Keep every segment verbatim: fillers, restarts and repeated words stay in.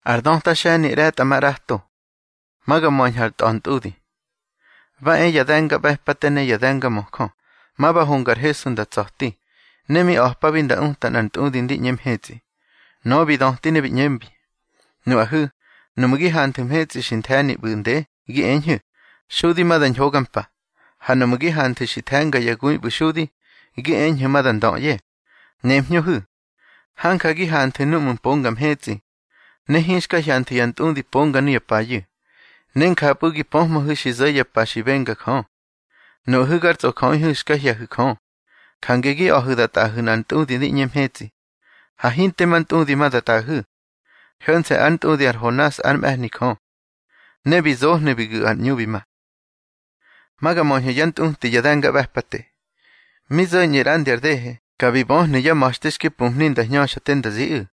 Ardon ta shani ret amarato. Maga moñ har tontudi. Va ella denga behpatene ya denga mokon. Maba hungar hesun da tsohti. Nemi ohpabin da untan antudin di nyem hetsi. No bi don tine bi nyembi. Nu ahu, nu mugi hantum hetsi shintani bunde, gi enhu. Shudi madan hogampa. Hanu mugi hantu shitanga ya gui bushudi, gi enhu madan don ye. Nem nyu Hanka gi hantu numun pongam hetsi. Nehinshka yantu yantundi ponga ni apayu. Nen kapugi pohmo hushi zaya pashi venga kon. No hugar to kon hushka ya hukon. Kangegi ohudata hunantundi di nyem hetsi. Ha hinte mantundi madata hu. Hönse antundi ar honas arm ehni kon. Nebi zoh nebi gu an nyubima. Maga monhe yantunti yadanga vahpate. Mizo nyerandi ardehe. Kabi bohne ya mashteshke pumnin da nyosha tenda zi.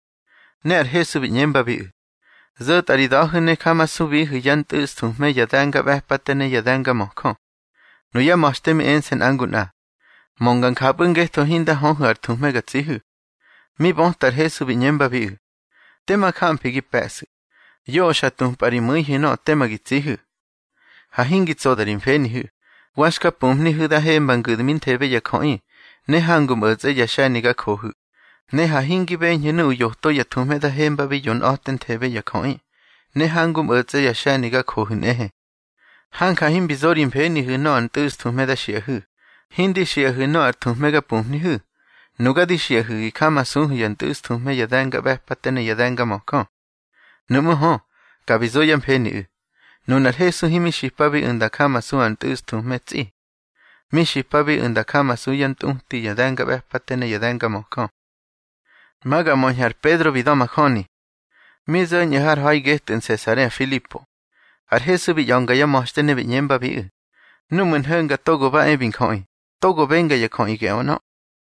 Ne ar hesu bi nyemba bi. Zot aridahune kama subi hu yantu stuhme yadanga vahpatene yadanga mokon. No ya mashtemi ensen anguna. Mongan kapunge to hinda honhu ar tuhme gatsihu. Mi bontar hesu bi nyemba bi. Tema kampi gi pesu. Yo shatum pari muihi no tema gitsihu. Ha hingi tsodarin fenihu. Washka pumni hu da hemban gudmin tebe ya koi. Ne hangum öze ya shani ga kohu. Ne ha hingi ben yenu yohto ya tume da hemba bi yon oten tebe ya koi. Ne hangum öze ya shani ga kohu nehe. Hanka him bizorin peni hu no antus tume da shia hu. Hindi shia hu no ar tume ga pumni hu. Nuga di shia hu i kama sun hu yantus tume ya danga behpatene ya danga mokon. Numu ho, ka bizoyan peni u. Nunar hesu himi shipabi unda kama sun antus tume tsi. Mi shipabi unda kama suyan tunti yadanga behpatene yadanga mokon. Maga monjar Pedro vidoma khoni. Mi zo nyahar hai get en Cesarea Filipo. Ar hesu bi yonga ya mostene bi nyemba bi. Numun hönga togo ba e bin khoi. Togo venga ya khoi ge ono.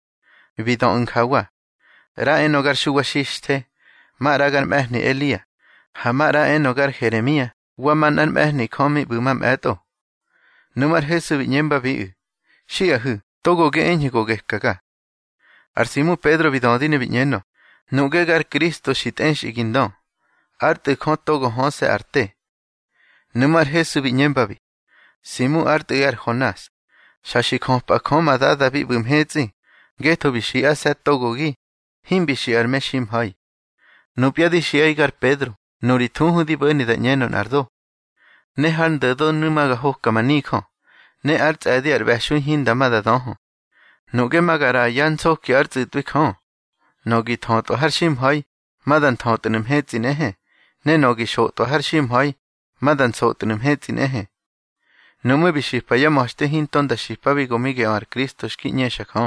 Vidon unkawa. Ra en hogar shuwashishte. Ma ragan mehni Elia. Hamara en hogar Jeremia. Waman an mehni komi bumam eto. Numar hesu bi nyemba bi. Shia hu, togo ge enhi go ge kaga. Arsimu Pedro vidondine viñeno. Nugegar Cristo shitensh igindon. Arte kon togo honse arte. Numar Jesu viñembabi. Simu arte gar Jonas. Shashi kon pa kon madada bi bumhetzi. Geto bishia set togo gi. Him bishiar me shim hai. Nupia di shia gar Pedro. Nuritunhu di bani da nyeno nardo. Nehan dedo numaga hokka manikon. Ne arts adi ar bashun hin damada doho. Noge magara yan so ki arts itwik ho. Nogi thonto har shim hai. Madan thontonim hetzi nehe. Ne nogi shoto har shim hai. Madan sotonim hetzi nehe. Nume bishipa ya moshte hin tonda shipa bi gomige ar Kristo shki nyeshak ho.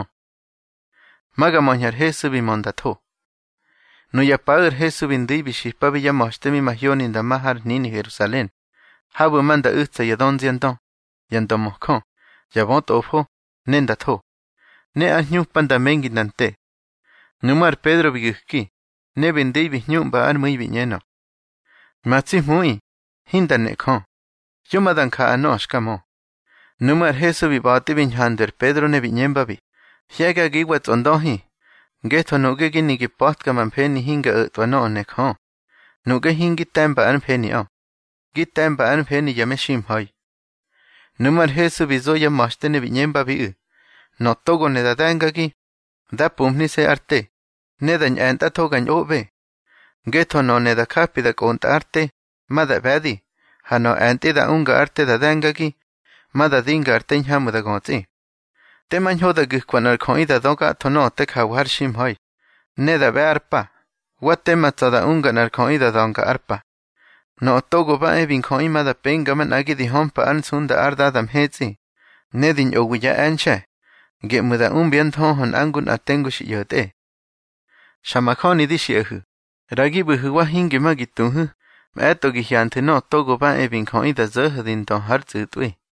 Maga monjar Jesu bi mondato. No ya pagar Jesu bindi bishipa bi ya moshte mi mahyonin da mahar nini Jerusalén. Habu manda utsa yadon ziandon. Yando mokon, yabot ofo, nenda to. Ne añu panda mengi nante. Numar Pedro biguki, ne bendei biñu ba ar muy viñeno. Matsi muy, hinda ne kon. Yo madan ka anosh kamo. Numar Jesu bibati viñhander Pedro ne viñemba bi. Hiega giwat ondohi. Geto nuge gini gipot kaman peni hinga utwa no ne kon. Nuge hingi temba an peni o. Git temba an peni yameshim hoi. Numar Jesu bizoya mashtene viñemba bi. No togo ne dadanga gi. Da pumni se arte. Ne dañ enta togañ obe. Geto no ne da kapi da konta arte. Mada vedi. Hano enti da unga arte dadanga gi. Mada dinga arte nhamu da gonti. Te manjo da gikwanar koi da doga tono te kawar shim hoi. Ne da be arpa. Wate matza da unga nar koi da donga arpa. No togo ba e bin koi mada penga man agi di hompa an sunda arda dam hetzi. Ne din oguya anche. Ge muda un bien tohon angun atengu shi yote. Shamakoni di shi ehu. Ragi buhu wa hingi magitunhu. Ma eto gi hiante no togo ba e bin koi da zöh din ton har zutui.